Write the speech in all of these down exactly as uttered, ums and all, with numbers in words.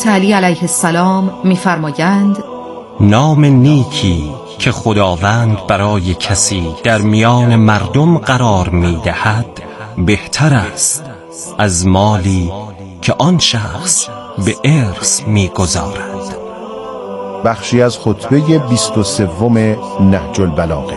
حضرت علی علیه السلام می‌فرمایند نام نیکی که خداوند برای کسی در میان مردم قرار می‌دهد بهتر است از مالی که آن شخص به ارث می‌گذارد. بخشی از خطبه بیست و سوم نهج البلاغه.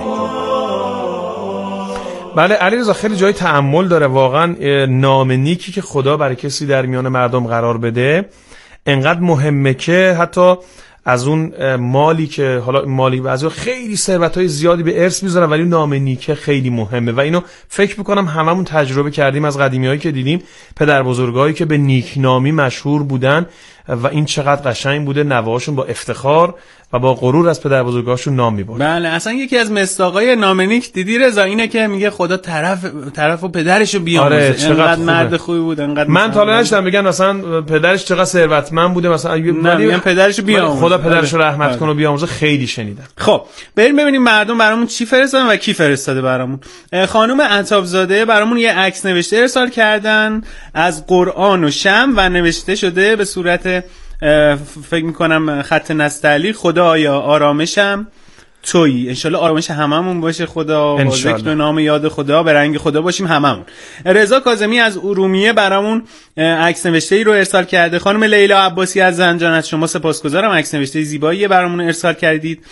بله علیرضا، خیلی جای تأمل داره واقعا. نام نیکی که خدا برای کسی در میان مردم قرار بده انقدر مهمه که حتی از اون مالی که حالا مالی بعضی خیلی ثروت‌های زیادی به ارث میذارن ولی نام نیکه خیلی مهمه و اینو فکر میکنم هممون تجربه کردیم از قدیمیایی که دیدیم، پدر بزرگایی که به نیکنامی مشهور بودن و این چقدر قشنگ بوده، نوه‌هاشون با افتخار و با غرور از پدر بزرگاشون نام میبرد. بله، اصلا یکی از مصداقای نام نیک دیدی رضا اینه که میگه خدا طرف طرفو پدرشو بیاموزه. آره، انقدر مرد خوبی بود، انقدر من تا الان نشدم میگن مثلا پدرش چقدر ثروتمند بوده، مثلا میگن پدرشو بیاموزه، خدا پدرشو رحمت کنه و بیاموزه. خیلی شنیدم. خب بریم ببینیم مردم برامون چی فرستادن و کی فرستاده برامون. خانم عطابزاده برامون یه عکس نوشته ارسال کردن از قرآن و شمع و نوشته شده به صورت فکر میکنم خط نستعلی: خدایا آرامشم تویی. انشالله آرامش هممون باشه خدا، با ذکر نام یاد خدا به رنگ خدا باشیم هممون. رضا کاظمی از ارومیه برامون عکس نوشته ای رو ارسال کرده. خانم لیلا عباسی از زنجان از شما سپاسگزارم، عکس نوشته زیبایی برامون ارسال کردید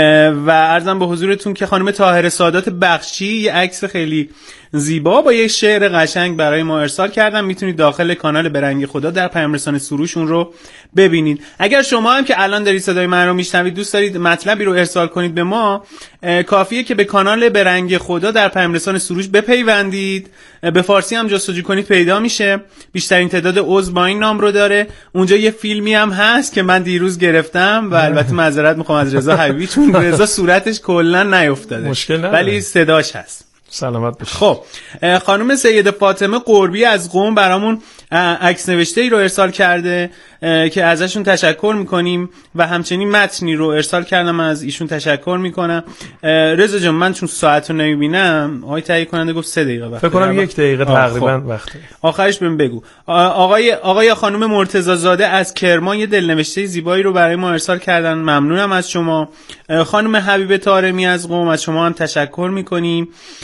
و عرضم به حضورتون که خانم طاهره سادات بخشی یه عکس خیلی زیبا با یه شعر قشنگ برای ما ارسال کردن. میتونید داخل کانال به رنگ خدا در پیام رسان سروشون رو ببینید. اگر شما هم که الان دارید صدای من رو میشنوید دوست دارید مطلبی رو ارسال کنید به ما، کافیه که به کانال به رنگ خدا در پیام رسان سروش بپیوندید. به فارسی هم جستجو کنید پیدا میشه. بیشترین تعداد عضو با این نام رو داره. اونجا یه فیلمی هم هست که من دیروز گرفتم و البته معذرت میخوام از رضا حبیبی چون رضا صورتش کلا نیافتاده ولی صداش هست. سلامت باشید. خب خانم سید فاطمه قربی از قم برامون عکس نوشته ای رو ارسال کرده که ازشون تشکر میکنیم و همچنین متنی رو ارسال کردم، از ایشون تشکر میکنم. رضا جان من چون ساعت رو نمیبینم، آقای تهیه کننده گفت سه دقیقه وقت، فکر کنم یک دقیقه تقریبا وقت. آخرش بهم بگو. آقای آقای خانم مرتضی زاده از کرمان یه دلنوشته زیبایی رو برای ما ارسال کردن، ممنونم از شما. خانم حبیب طارمی از قم از شما هم تشکر میکنیم.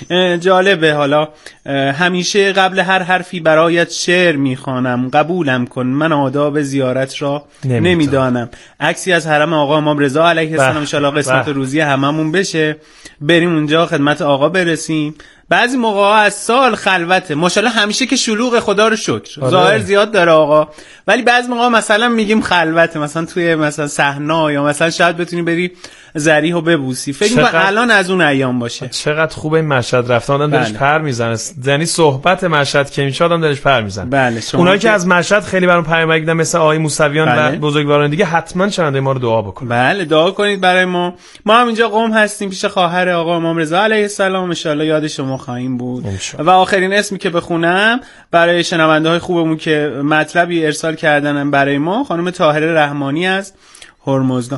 جالبه، حالا همیشه قبل هر حرفی برایت شعر میخوانم، قبولم کن من آداب زیارت را نمیدانم. عکسی از حرم آقا امام رضا علیه السلام، ان شاء الله قسمت روزی هممون بشه، بریم اونجا خدمت آقا برسیم. بعضی موقعا از سال خلوته، ماشاءالله همیشه که شلوغ خدا رو شکر، ظاهر زیاد داره آقا، ولی بعضی موقعا مثلا میگیم خلوته، مثلا توی مثلا صحنا یا مثلا شاید بتونی بری ذریحو ببوسی. فکر کنم الان از اون ایام باشه. چقدر خوبه این مشهد رفتن، آدم دلش بله. پر میزنه، یعنی صحبت مشهد که میشه آدم دلش پر میزنه. بله. اونایی که از مشهد خیلی برام پیام گرفتن مثل آقای موسویان بله. و بزرگواران دیگه، حتما چنده ما رو دعا بکنید. بله دعا کنید برای ما. ما هم اینجا قم هستیم پیش خواهر آقا امام رضا علیه السلام، ان شاء الله یاد شما خواهیم بود. و آخرین اسمی که بخونم برای شنونده های خوبمون که مطلبی ارسال کردن برای ما، خانم طاهره رحمانی از هرمزگان.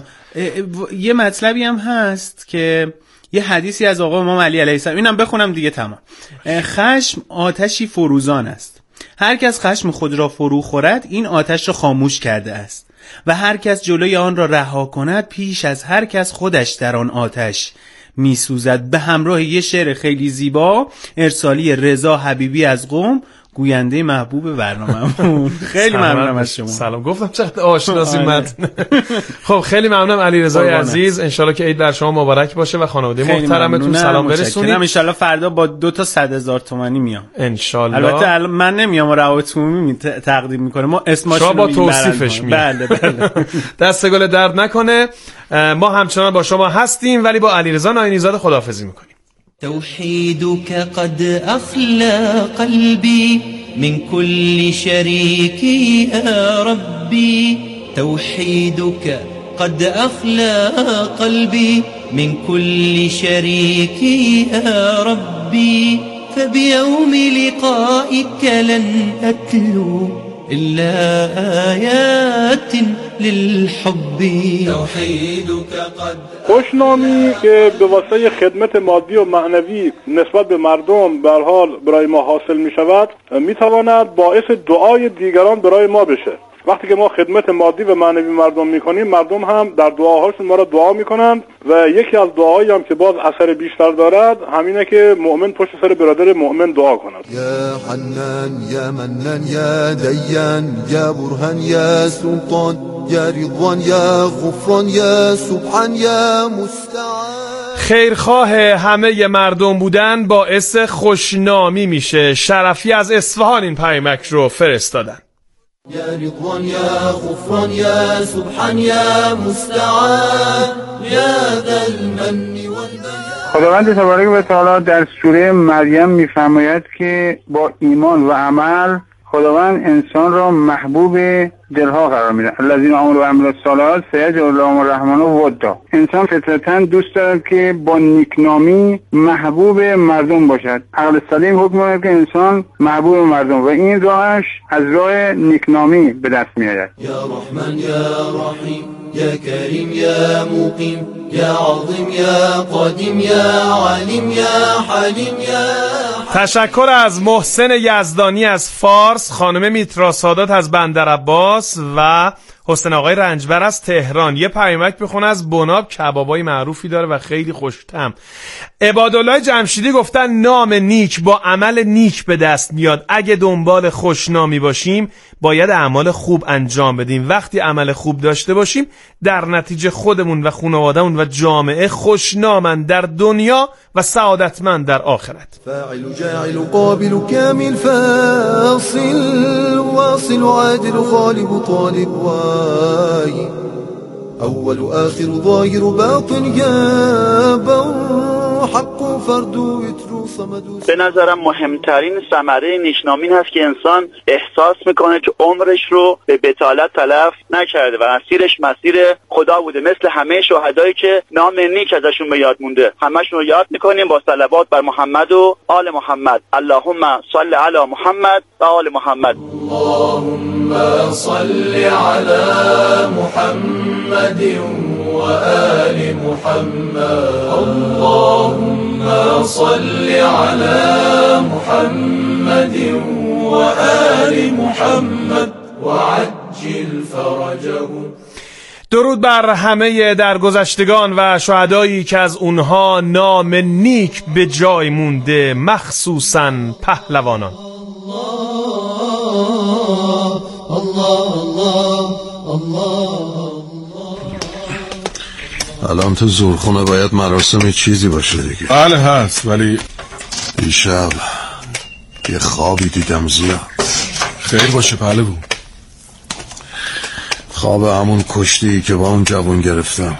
یه مطلبی هم هست که یه حدیثی از آقا امام علی علیه السلام، اینم بخونم دیگه تمام. خشم آتشی فروزان است، هر کس خشم خود را فرو خورد این آتش را خاموش کرده است و هر کس جلوی آن را رها کند پیش از هر کس خودش در آن آتش می سوزد. به همراه یه شعر خیلی زیبا ارسالی رضا حبیبی از قم، گوینده محبوب برنامه‌مون. خیلی ممنونم از شما. سلام، گفتم چقدر آشناسی متن. خب خیلی ممنونم علی رضای عزیز، ان شاءالله که عید بر شما مبارک باشه و خانواده محترمتون سلام برسونید. ان شاءالله فردا با دو تا صد هزار تومانی میام ان شاءالله. البته من نمیام، روابط عمومی تقدیم میکنه، ما اسمشون رو با توصیفش میام. بله بله. دست گل درد نکنه. ما همچنان با شما هستیم ولی با علیرضا ناینی‌زاده خداحافظی میکنیم. توحيدك قد أخلى قلبي من كل شريك يا ربي توحيدك قد أخلى قلبي من كل شريك يا ربي فبيوم لقائك لن أتلو إلا آيات للحب توحيدك قد. خوشنامی که به واسطه خدمت مادی و معنوی نسبت به مردم به هر حال برای ما حاصل می شود می تواند باعث دعای دیگران برای ما بشه وقتی که ما خدمت مادی و معنوی مردم میکنیم، مردم هم در دعاهاشون ما را دعا میکنند و یکی از دعاهایی هم که باز اثر بیشتر دارد همینه که مؤمن پشت سر برادر مؤمن دعا کند. یا حنان یا منان یا دیان یا برهان یا سلطان یا رضوان یا غفران یا سبحان یا مستعان. خیرخواه همه مردم بودن باعث خوشنامی میشه. شرفی از اصفهان این پیامک رو فرستادن. یا رضوان یا غفران یا سبحان یا مستعان یا ذا المن والبیان. خداوند تبارک و تعالی در سوره مریم میفرماید که با ایمان و عمل خداوند انسان را محبوب دلها قرار میده. الذین آمنوا و عملوا الصالحات سیجعل لهم الرحمن ودا. انسان فطرتاً دوست دارد که با نیکنامی محبوب مردم باشد. عقل سلیم حکم می‌کند که انسان محبوب مردم و این راهش از راه نیکنامی به دست میآید. یا رحمان یا رحیم یا کریم یا مقیم یا عظیم یا قدیم یا علیم یا حلیم یا. تشکر از محسن یزدانی از فارس، خانم میترا سادات از بندرعباس و حسین آقای رنجبر از تهران. یه پیامک بخونه از بناب، کبابای معروفی داره و خیلی خوش‌طعم. عبادالله جمشیدی گفتن نام نیک با عمل نیک به دست میاد. اگه دنبال خوشنامی باشیم باید اعمال خوب انجام بدیم. وقتی عمل خوب داشته باشیم در نتیجه خودمون و خانواده‌مون و جامعه خوشنامن در دنیا و سعادتمند در آخرت. فاعل جاعل قابل کامل فاصل واصل عادل غالب طالب وای اول و آخر ظاهر و باطن یا بر حق و فرد و اترو صمد. به نظرم مهمترین ثمره نیکنامی هست که انسان احساس میکنه که عمرش رو به بطالت تلف نکرده و مسیرش مسیر خدا بوده، مثل همه شهدایی که نام نیک ازشون به یاد مونده. همشون رو یاد میکنیم با صلوات بر محمد و آل محمد. اللهم صل علی محمد و آل محمد. اللهم صل علی محمد و آل محمد. اللهم صل علی محمد و آل محمد و عجل فرجهم. درود بر همه درگذشتگان و شهدایی که از اونها نام نیک به جای مونده، مخصوصاً پهلوانان. الله الله الله. الان تو زورخونه باید مراسم چیزی باشه دیگه. بله هست، ولی دیشب یه خوابی دیدم زیاد. خیر باشه پهلوان. خواب همون کشتی که با اون جوون گرفتم.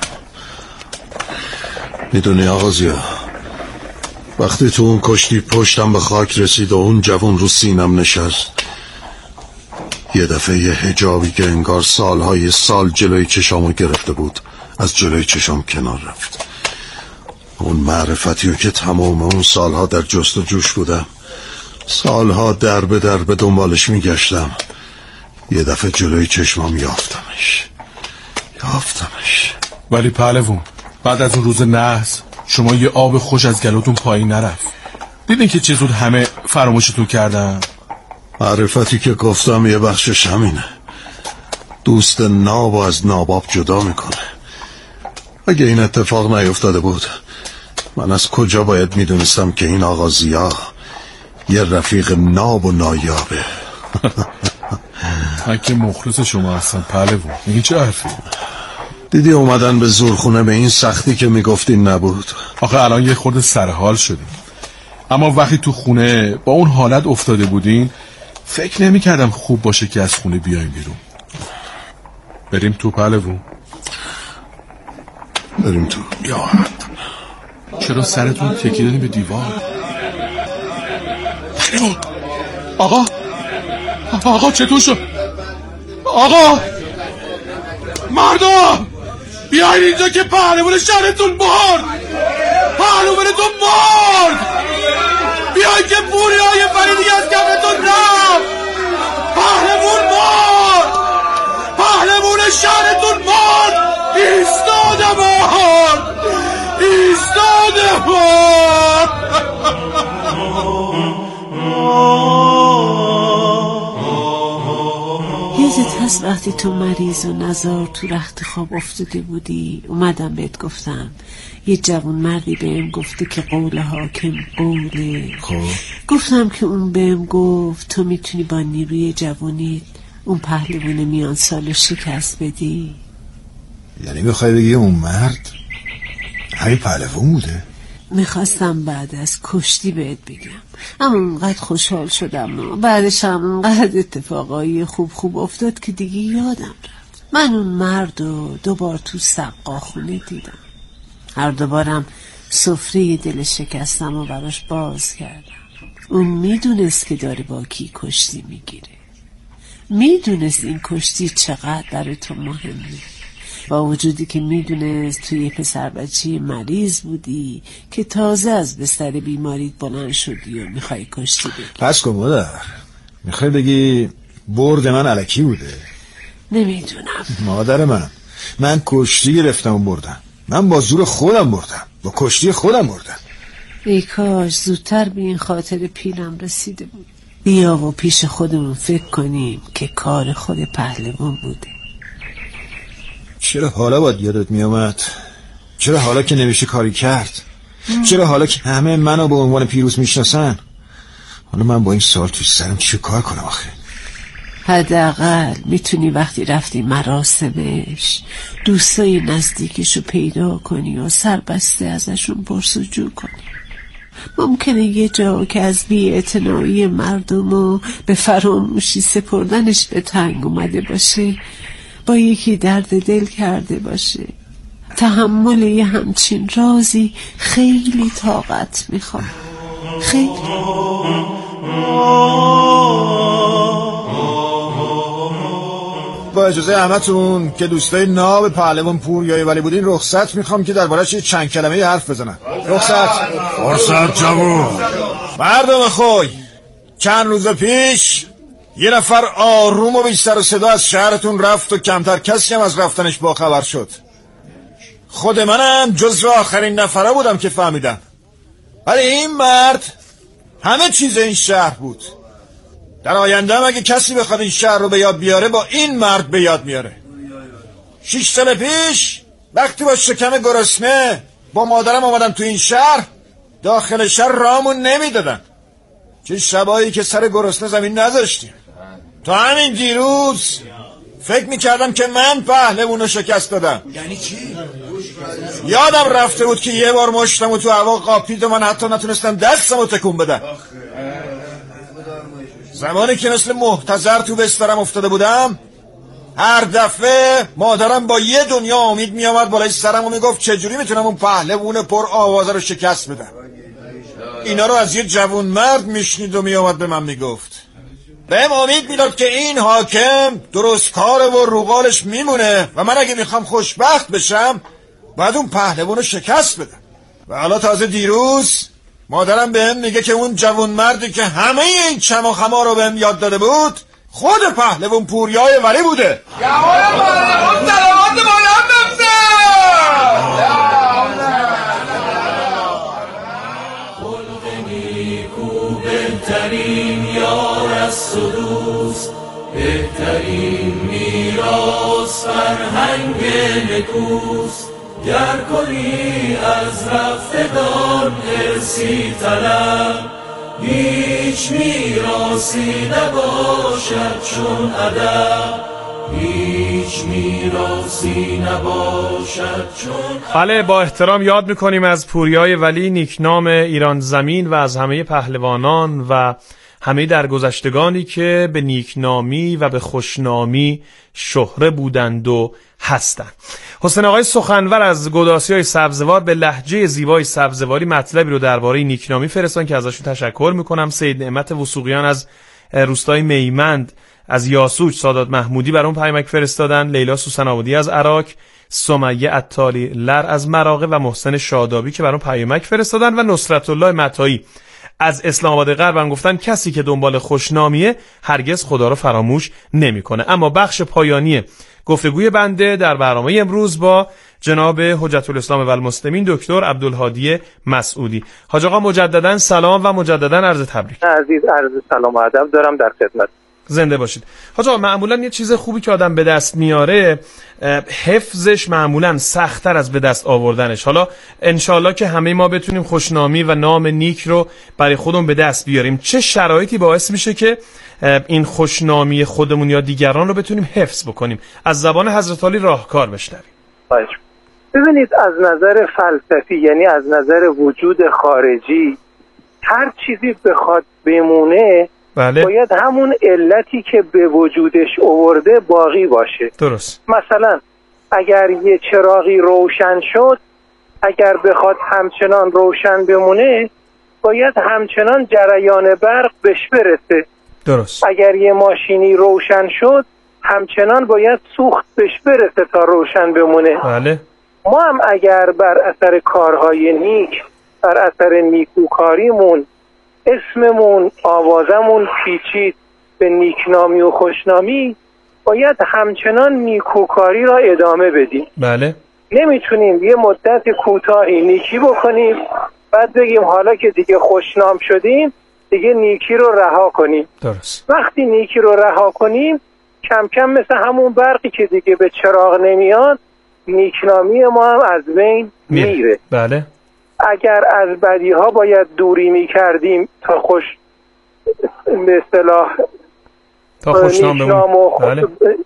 میدونی آقا زیا، وقتی تو اون کشتی پشتم به خاک رسید و اون جوون رو سینم نشست، یه دفعه یه حجابی که انگار سالهای سال جلوی چشامو گرفته بود از جلوی چشام کنار رفت. اون معرفتیو که تمام اون سالها در جست و جوش بودم، سالها در به در به دنبالش میگشتم، یه دفعه جلوی چشمام یافتمش یافتمش ولی پهلوان، بعد از اون روز نحس شما یه آب خوش از گلوتون پایین نرفت. دیدین که چه زود همه فراموشتون کردن؟ معرفتی که گفتم یه بخشش همینه. دوست ناب و از ناباب جدا میکنه. اگه این اتفاق نیفتاده بود من از کجا باید میدونستم که این آقا زیا یه رفیق ناب و نایابه؟ من که مخلص شما هستم پهلوان. این چه حرفی؟ دیدی اومدن به زورخونه به این سختی که میگفتین نبود. آخه الان یه خورده سرحال شدیم، اما وقتی تو خونه با اون حالت افتاده بودین فکر نمی کردم خوب باشه که از خونه بیایم بیرون. بریم تو پهلوان؟ بریم تو. یا چرا سرتون تکیه دادین به دیوار؟ آقا آقا چطور شد؟ آقا مردم بیاین اینجا که پهلوان شهرتون برد. پهلوانتون برد. بیاین که پوری های فریدی از کفتون رفت. پهلوان برد. پهلوان شهرتون برد. ایستاده برد. ایستاده برد. یادت پس وقتی تو مریض و نزار تو رخت خواب افتاده بودی اومدم بهت گفتم یه جوان مردی بهم گفته که قول حاکم قوله. خب گفتم که اون بهم گفت تو میتونی با نیروی جوانیت اون پهلوان میان سالو شکست بدی. یعنی میخوای بگی اون مرد همین پهلوان بوده؟ میخواستم بعد از کشتی بهت بگم اما اونقدر خوشحال شدم بعدش هم اونقدر اتفاقایی خوب خوب افتاد که دیگه یادم رفت. من اون مرد رو دوبار تو سقاخونه دیدم. هر دوبارم سفره دل شکستم و براش باز کردم. اون میدونست که داره با کی کشتی میگیره، میدونست این کشتی چقدر برای تو مهمه، با وجودی که میدونست توی یه پسر بچه مریض بودی که تازه از بستر بیماریت بلند شدی و میخوای کشتی بگی. پس کن مادر، میخوای بگی برد من الکی بوده؟ نمیدونم مادر من من کشتی گرفتم و بردم. من با زور خودم بردم، با کشتی خودم بردم. ای کاش زودتر به این خاطر پیرم رسیده بود. بیا و پیش خودمون فکر کنیم که کار خود پهلوان بوده. چرا حالا باید یادت میامد؟ چرا حالا که نمیشه کاری کرد؟ چرا حالا که همه منو به عنوان پیروز میشناسن؟ حالا من با این سوال توی سرم چه کار کنم آخه؟ حداقل میتونی وقتی رفتی مراسمش دوستای نزدیکشو پیدا کنی و سربسته ازشون پرسجو کنی. ممکنه یه جا که از بی‌اعتنایی مردم و به فراموشی سپردنش به تنگ اومده باشه با یکی درد دل کرده باشه. تحمل یه همچین رازی خیلی طاقت میخواد، خیلی. با اجازه همتون که دوستای ناب پهلوان پوریای ولی بودین رخصت میخوام که درباره‌اش چند کلمه حرف بزنم. رخصت فرصت جوون. مردم خوی، چند روز پیش یه نفر آروم و بی سر و صدا از شهرتون رفت و کمتر کسی هم از رفتنش با خبر شد. خود منم جزو آخرین نفره بودم که فهمیدم. ولی این مرد همه چیز این شهر بود. در آینده هم اگه کسی بخواد این شهر رو به یاد بیاره با این مرد به یاد میاره. شش سال پیش وقتی با شکم گرسنه با مادرم آمدم تو این شهر، داخل شهر رامون نمیدادن. چه شبایی که سر گرسنه زمین نذاشتیم. تا همین دیروز فکر میکردم که من پهلوانو شکست دادم. یعنی چی؟ یادم رفته بود که یه بار مشتم و تو هوا قاپید و من حتی نتونستم دستمو تکون بدم. زمانی که مثل محتضر تو بسترم افتاده بودم، هر دفعه مادرم با یه دنیا امید میامد بالای سرم و میگفت چجوری میتونم اون پهلوان پر آوازه رو شکست بدم. اینا رو از یه جوون مرد میشنید و میامد به من میگفت. بهم امید میداد که این حاکم درست کاره و روغالش میمونه و من اگه میخوام خوشبخت بشم باید اون پهلوان رو شکست بدم. و حالا تازه دیروز مادرم بهم میگه که اون جوون مردی که همه این چم و خما رو بهم یاد داده بود خود پهلوان پوریای ولی بوده. جوان پهلوان سلامت باید بفته. خلق نیکو بهترین یار است و دوست، بهترین میراث فرهنگ نکوست. گر کنی از رفتگان ارسی طلب، هیچ میراثی نباشد چون ادب، هیچ میراثی نباشد چون. بله، با احترام یاد میکنیم از پوریای ولی، نیکنام ایران زمین، و از همه پهلوانان و همه درگذشتگانی که به نیکنامی و به خوشنامی شهره بودند و هستند. حسین آقای سخنور از گداسیای سبزوار به لهجه زیبای سبزواری مطلبی رو درباره نیکنامی فرستادن که ازشون تشکر میکنم. سید نعمت وثوقیان از روستای میمند، از یاسوج سادات محمودی برام پیامک فرستادن، لیلا سوسن آبادی از عراق، سمیه عطاری لر از مراغه و محسن شادابی که برام پیامک فرستادن، و نصرت الله متایی از اسلام آباد غرب هم گفتن کسی که دنبال خوشنامیه هرگز خدا رو فراموش نمیکنه. اما بخش پایانی گفتگوی بنده در برنامه امروز با جناب حجت الاسلام و المسلمین دکتر عبدالهادی مسعودی. حاج آقا مجددا سلام و مجددا عرض تبریک. عزیز عرض سلام و ادب دارم در خدمت. زنده باشید. حاج آقا معمولا یه چیز خوبی که آدم به دست میاره حفظش معمولا سخت‌تر از به دست آوردنش. حالا انشالله که همه ما بتونیم خوشنامی و نام نیک رو برای خودمون به دست بیاریم. چه شرایطی باعث میشه که این خوشنامی خودمون یا دیگران رو بتونیم حفظ بکنیم؟ از زبان حضرت علی راهکار بشنویم. ببینید، از نظر فلسفی، یعنی از نظر وجود خارجی، هر چیزی بخواد بمونه بله. باید همون علتی که به وجودش آورده باقی باشه. درست. مثلا اگر یه چراغی روشن شد، اگر بخواد همچنان روشن بمونه باید همچنان جریان برق بهش برسه. درست. اگر یه ماشینی روشن شد همچنان باید سوخت بهش برسه تا روشن بمونه. بله. ما هم اگر بر اثر کارهای نیک، بر اثر نیکوکاریمون اسممون، آوازمون پیچید به نیکنامی و خوشنامی، باید همچنان نیکوکاری را ادامه بدیم. بله. نمیتونیم یه مدت کوتاهی نیکی بکنیم بعد بگیم حالا که دیگه خوشنام شدیم دیگه نیکی رو رها کنیم. درست. وقتی نیکی رو رها کنیم کم کم مثل همون برقی که دیگه به چراغ نمیاد، نیکنامی ما هم از بین میره. میره. بله. اگر از بدی ها باید دوری می کردیم تا خوش به اصطلاح تا خوشنام و بله.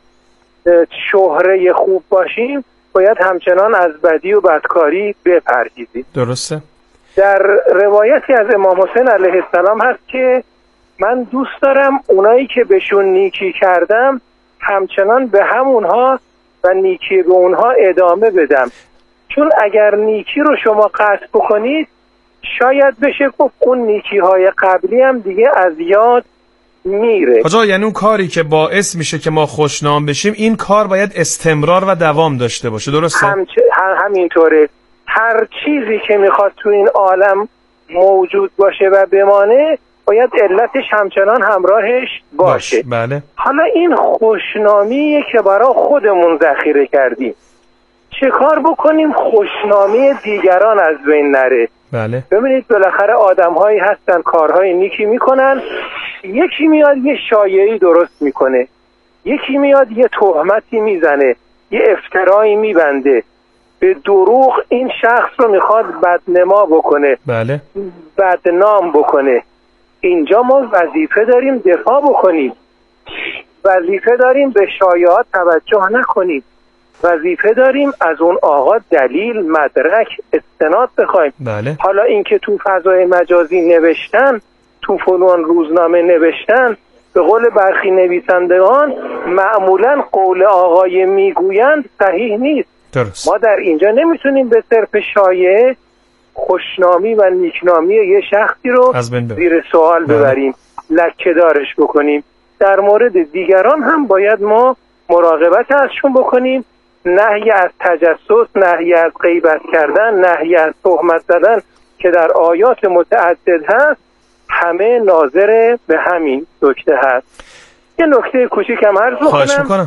شهره خوب باشیم، باید همچنان از بدی و بدکاری بپرهیزیم. درسته. در روایتی از امام حسین علیه السلام هست که من دوست دارم اونایی که بهشون نیکی کردم همچنان به همونها و نیکی به اونها ادامه بدم، چون اگر نیکی رو شما قطع بکنید شاید بشه گفت اون نیکی های قبلی هم دیگه از یاد میره. حاجا یعنی اون کاری که باعث میشه که ما خوشنام بشیم این کار باید استمرار و دوام داشته باشه. درسته؟ همچ... همینطوره. هر چیزی که میخواد تو این عالم موجود باشه و بمانه باید علتش همچنان همراهش باشه. باش. بله. حالا این خوشنامیه که برای خودمون ذخیره کردیم، چه کار بکنیم خوشنامی دیگران از بین نره؟ بله. ببینید بالاخره آدم هایی هستن کارهای نیکی میکنن، یکی میاد یه شایعی درست میکنه، یکی میاد یه تهمتی میزنه، یه افترایی میبنده، به دروغ این شخص رو میخواد بدنما بکنه. بله. بدنام بکنه. اینجا ما وظیفه داریم دفاع بکنیم، وظیفه داریم به شایعات توجه نکنیم، وظیفه داریم از اون آقا دلیل، مدرک، استناد بخوایم. بله. حالا اینکه تو فضای مجازی نوشتن، تو فلان روزنامه نوشتن، به قول برخی نویسندگان معمولا قول آقای میگویند صحیح نیست. درست. ما در اینجا نمیتونیم به صرف شایعه خوشنامی و نیکنامی یه شخصی رو زیر سوال ببریم، لکه دارش بکنیم. در مورد دیگران هم باید ما مراقبت ازشون بکنیم، نهی از تجسس، نهی از غیبت کردن، نهی از تهمت زدن که در آیات متعدد هست، همه ناظر به همین نکته هست. یه نکته کوچیکم عرض بکنم،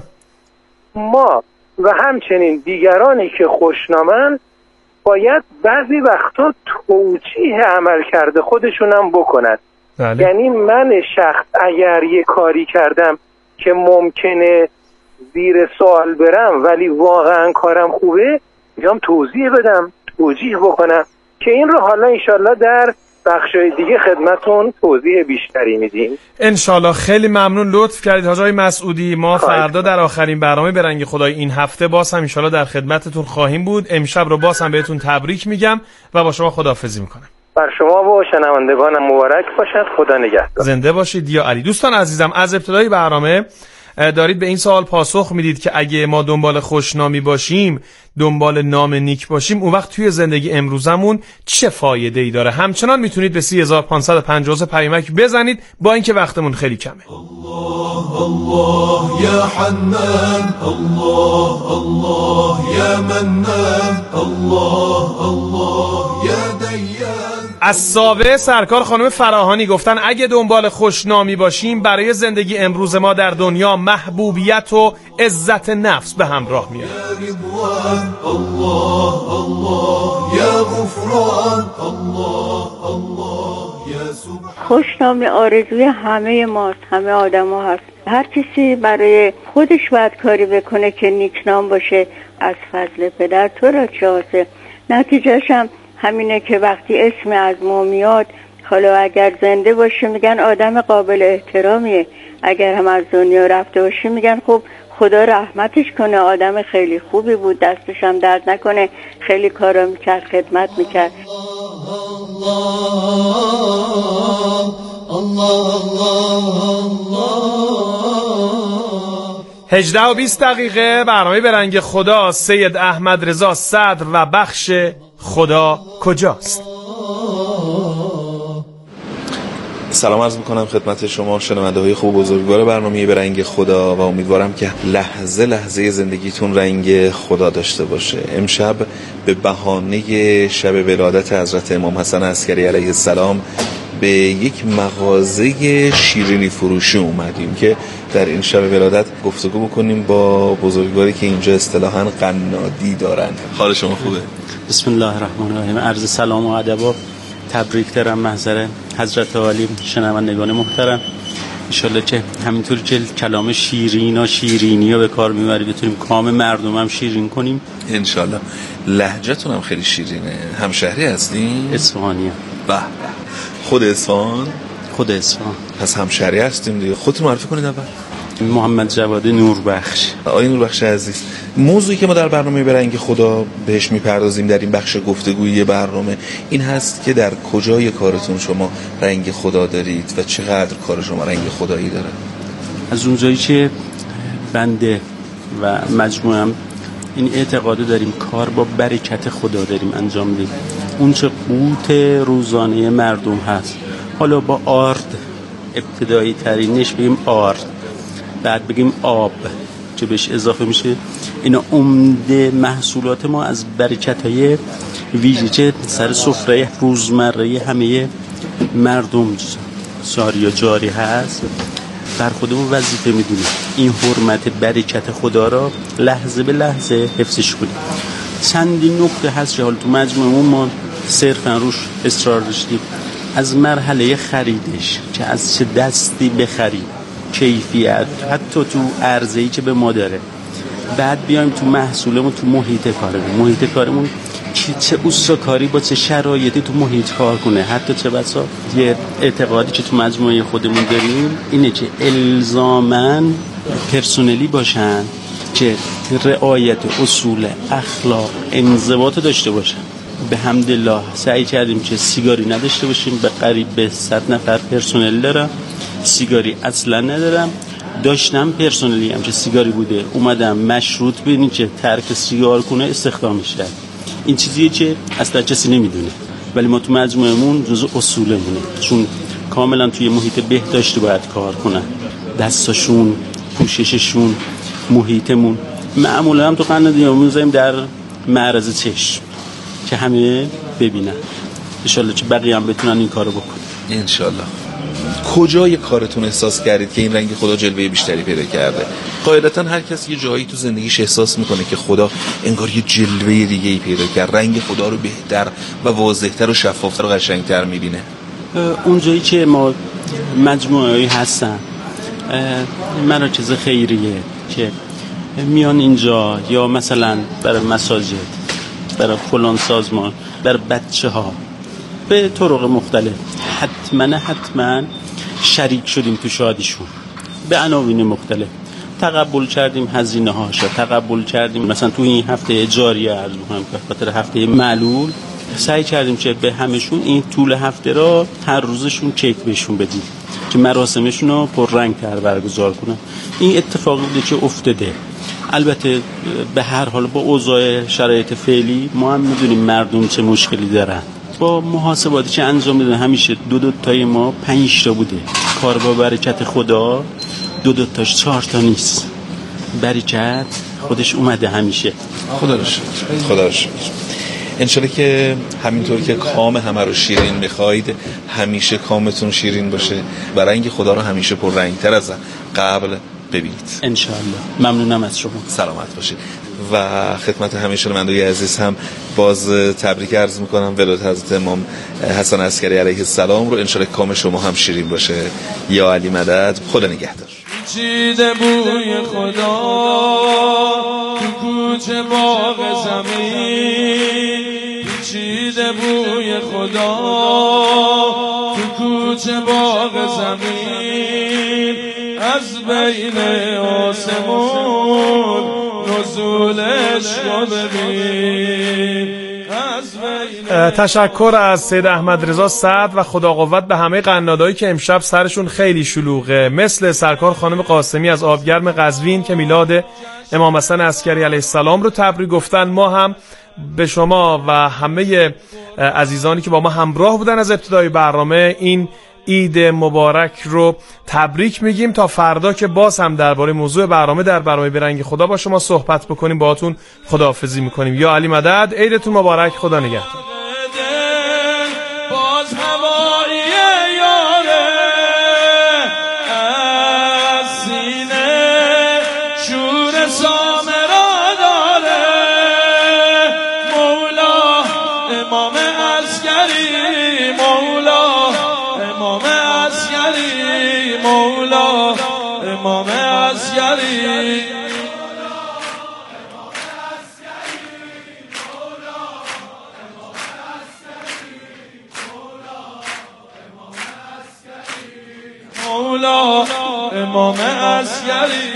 ما و همچنین دیگرانی که خوشنامن باید بعضی وقتا توجیه عمل کرده خودشون هم بکنن. بله. یعنی من شخص اگر یه کاری کردم که ممکنه زیر سوال برم ولی واقعا کارم خوبه، بیام توضیح بدم، توجیه بکنم که این رو حالا انشالله در بخشای دیگه خدمتون توضیح بیشتری میدیم انشالله. خیلی ممنون، لطف کردید حاج آقای مسعودی. ما فردا در آخرین برنامه به رنگ خدای این هفته باز هم انشالله در خدمتتون خواهیم بود. امشب رو باز هم بهتون تبریک میگم و با شما خداحافظی میکنم. بر شما و شنوندگانم مبارک باشد. خدا نگهدار. زنده باشید یا علی. دوستان عزیزم، از ابتدای برنامه دارید به این سوال پاسخ میدید که اگه ما دنبال خوشنامی باشیم، دنبال نام نیک باشیم، اون وقت توی زندگی امروزمون چه فایده ای داره؟ همچنان میتونید به سی هزار و پانصد و پنجاه پیامک بزنید با اینکه وقتمون خیلی کمه. الله الله یا حنان، الله الله یا منان، الله الله یا دیان. از ساوه سرکار خانم فراهانی گفتن اگه دنبال خوشنامی باشیم برای زندگی امروز ما در دنیا محبوبیت و عزت نفس به همراه میاد. الله الله یا غفران، الله الله خوشنامی آرزوی همه ماست، همه آدم ها هست. هر کسی برای خودش باید کاری بکنه که نیکنام باشه. از فضل پدر تو را چه آسه. نتیجهش هم همینه که وقتی اسم از ما میاد، حالا اگر زنده باشه میگن آدم قابل احترامیه، اگر هم از دنیا رفته باشه میگن خب خدا رحمتش کنه، آدم خیلی خوبی بود، دستش هم درد نکنه، خیلی کارا میکرد، خدمت میکرد. هجده و بیست دقیقه برنامه به رنگ خدا. سید احمد رضا صدر و بخش خدا کجاست. سلام عرض میکنم خدمت شما شنونده های خوب بزرگوار برنامه به رنگ خدا و امیدوارم که لحظه لحظه زندگیتون رنگ خدا داشته باشه. امشب به بهانه شب ولادت حضرت امام حسن عسکری علیه السلام به یک مغازه شیرینی فروشی اومدیم که در این شب ولادت گفتگو بکنیم با بزرگواری که اینجا اصطلاحاً قنادی دارن. حال شما خوبه؟ بسم الله الرحمن الرحیم. عرض سلام و ادب و تبریک دارم محضر حضرت عالی. شنوندگان محترم، انشالله که همینطور که کلام شیرین و شیرینی رو به کار میبرید بتونیم کام مردم هم شیرین کنیم انشالله. لهجتون هم خیلی شیرینه. همشهری هستین؟ اصفهانی. به خود اصفهان؟ خود اصفهان. پس همشهری هستیم دیگه. خودتون معرفی کنید اول. محمد جواد نوربخش. آقای نوربخش عزیز، موضوعی که ما در برنامه به رنگ خدا بهش میپردازیم در این بخش گفتگویی برنامه این هست که در کجای کارتون شما رنگ خدا دارید و چقدر کار شما رنگ خدایی داره. از اونجایی که بنده و مجموعم این اعتقاد داریم کار با برکت خدا داریم انجام میدیم. اون چه قوت روزانه مردم هست، حالا با آرد ابتدایی ترینش بگیم آرد، بعد بگیم آب که بهش اضافه میشه، اینا عمده محصولات ما از برکت‌های ویژه که سر سفره روزمره همه مردم ساری و جاری هست بر خودمون وظیفه میدونیم این حرمت برکت خدا را لحظه به لحظه حفظش کنیم. چندین نکته هست که حالا تو مجموعمون ما صرفا روش اصرار داشتیم. از مرحله خریدش که از چه دستی بخریم، کیفیت، حتی تو عرضه‌ای که به ما داره، بعد بیایم تو محصولمون، تو محیط کارمون محیط کارمون که چه اوستاکاری با چه شرایطی تو محیط کار کنه. حتی چه بسا یه اعتقادی که تو مجموعه خودمون داریم اینه که الزاماً پرسنلی باشن که رعایت اصول اخلاق انضباط داشته باشن. به حمدالله سعی کردیم که سیگاری نداشته باشیم. به قریب به صد نفر پرسنل دارم، سیگاری اصلا ندارم. داشتم پرسنلی هم که سیگاری بوده اومدم مشروط ببینید که ترک سیگار کنه استخدامش کرد. این چیزیه که اصلا کسی نمیدونه، ولی ما تو مجموعمون جزء اصولمونه، چون کاملا توی محیط بهداشتی باید کار کنن. دستاشون، پوشششون، محیطمون. معمولا هم تو قنادی ها میذاریم در معرض چشم که همه ببینن. انشالله که بقیه هم بتونن این کارو بکنن انشالله. کجای کارتون احساس کردید که این رنگ خدا جلوه بیشتری پیدا کرده؟ قاعدتا هر کس یه جایی تو زندگیش احساس میکنه که خدا انگار یه جلوه دیگه ای پیدا کرد، رنگ خدا رو بهتر و واضحتر و شفافتر و قشنگتر میبینه. اون جایی که ما مجموعه‌ای هستن، مراکز خیریه که میان اینجا، یا مثلا برای مساجد، برای فلان سازمان، برای بچه ها، به طرق مختلف حتما حتما شریک شدیم تو شادیشون به عناوین مختلف. تقبل کردیم هزینه هاشو، تقبل کردیم مثلا تو این هفته جاریه عرض می‌کنم به خاطر هفته معلول سعی کردیم که به همشون این طول هفته را هر روزشون کیک بهشون بدیم که مراسمشون رو پررنگ‌تر برگزار کنن. این اتفاقی بوده که افتاده. البته به هر حال با اوضاع شرایط فعلی ما هم میدونیم مردم چه مشکلی دارن. با محاسباتی که انجام میدن همیشه دو دو تای ما پنج تا بوده. کار با برکت خدا دو دو تاش چهار تا نیست. برکت خودش اومده همیشه. خدا رو شکر. خدا رو شکر. انشالله که همینطور که کام همه رو شیرین میخواید همیشه کامتون شیرین باشه و رنگ خدا رو همیشه پر رنگتر از قبل ببینید انشاءالله. ممنونم از شما. سلامت باشید. و خدمت همه شنوندگان عزیز هم باز تبریک عرض میکنم. ولادت حضرت امام حسن عسکری علیه السلام رو انشاءالله کام شما هم شیرین باشه. یا علی مدد. خدا نگهدار. پیچیده بوی خدا تو کوچه باغ زمین، پیچیده بوی خدا تو کوچه باغ زمین، از بین آسمون نزولش رو ببین. تشکر از سید احمد رضا سعد و خدا قوت به همه قنادایی که امشب سرشون خیلی شلوغه، مثل سرکار خانم قاسمی از آبگرم قزوین که میلاد امام حسن عسکری علیه السلام رو تبریک گفتن. ما هم به شما و همه عزیزانی که با ما همراه بودن از ابتدای برنامه این عید مبارک رو تبریک میگیم. تا فردا که باز هم درباره موضوع برنامه در برنامه به رنگ خدا با شما صحبت بکنیم، باهاتون خداحافظی میکنیم. یا علی مدد. عیدتون مبارک. خدا نگهدار. باز هوایی یاره از سینه شور سامرا داره، مولا امام عسکری، مولا امام عسکری، مولا امام عسکری. مولا امام عسکری.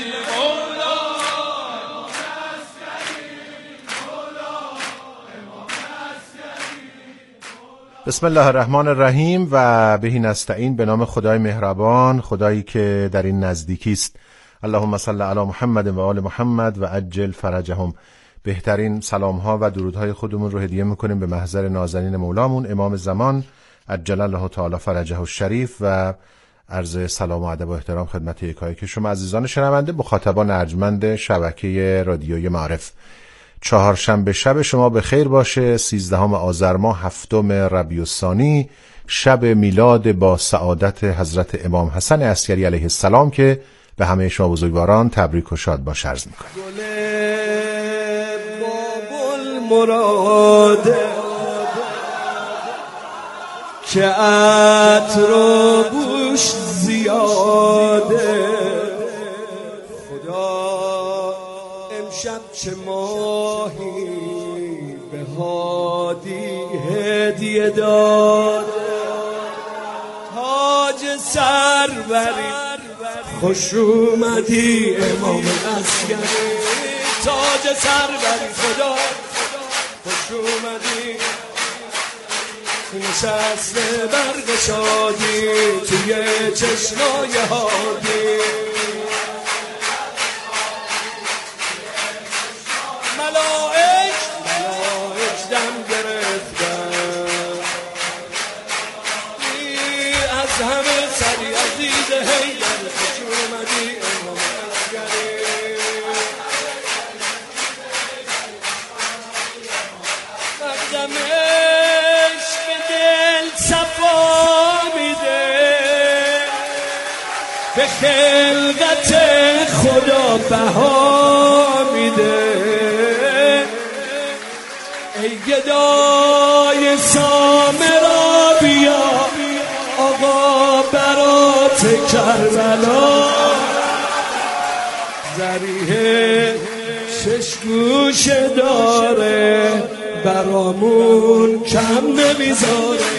بسم الله الرحمن الرحیم و بهی نستعین. به نام خدای مهربان، خدایی که در این نزدیکی است. اللهم صل علی محمد و آل محمد و عجل فرجهم. بهترین سلام ها و درودهای خودمون رو هدیه میکنیم به محضر نازنین مولامون امام زمان عجل الله تعالی فرجه الشریف و عرض سلام و ادب و احترام خدمت یکایک شما عزیزان شنونده، مخاطبان ارجمند شبکه رادیوی معارف. چهارشنبه شب شما به خیر باشه. سیزدهم آذر ماه هفتم ربیع الثانی، شب میلاد با سعادت حضرت امام حسن عسکری علیه السلام که به همه شما بزرگواران تبریک و شاد باش عرض می‌کنم. مراده که عطر و بوش زیاده، خدا امشب چه ماهی به هادی هدیه داد، تاج سروری خوش اومدی امام عسکری، تاج سروری خدا خوش اومدی، نشسته برق شادی توی چشمای هادی، ملائک ملائک دم گرفتن، از همه سری عزیز حیدر خوش اومدی امام عسکری، مقدمش به دل صفا میده، به خلقت خدا بها میده، ای گدای سامرا بیا آقا برات کربلا، ذریحه شش گوشه داره برامون کم نمیذاره.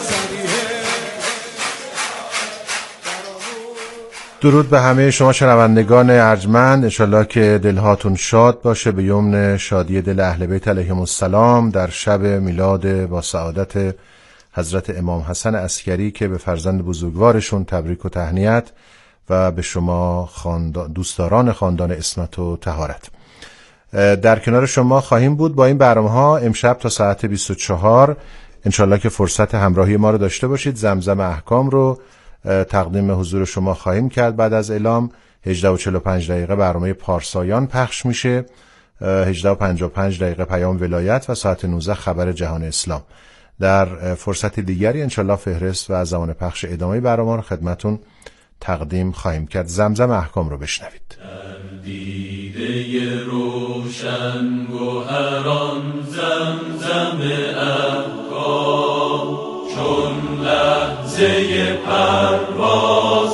درود به همه شما شنوندگان ارجمند، انشالله که دلهاتون شاد باشه به یمن شادی دل اهل بیت علیهم السلام در شب میلاد با سعادت حضرت امام حسن عسکری که به فرزند بزرگوارشون تبریک و تهنیت و به شما خاندان دوستداران خاندان اسمت و طهارت. در کنار شما خواهیم بود با این برنامه ها امشب تا ساعت بیست و چهار. انشالله که فرصت همراهی ما رو داشته باشید. زمزم احکام رو تقدیم حضور شما خواهیم کرد. بعد از اعلام هجده و چهل و پنج دقیقه برنامه پارسایان پخش میشه، هجده و پنجاه و پنج دقیقه پیام ولایت و ساعت نوزده خبر جهان اسلام. در فرصت دیگری انشالله فهرست و زمان پخش ادامه برنامه رو خدمتون تقدیم خواهیم کرد. زمزم احکام رو بشنوید. دیده روشن گوهران زمزم احکام چون لحظه پرواز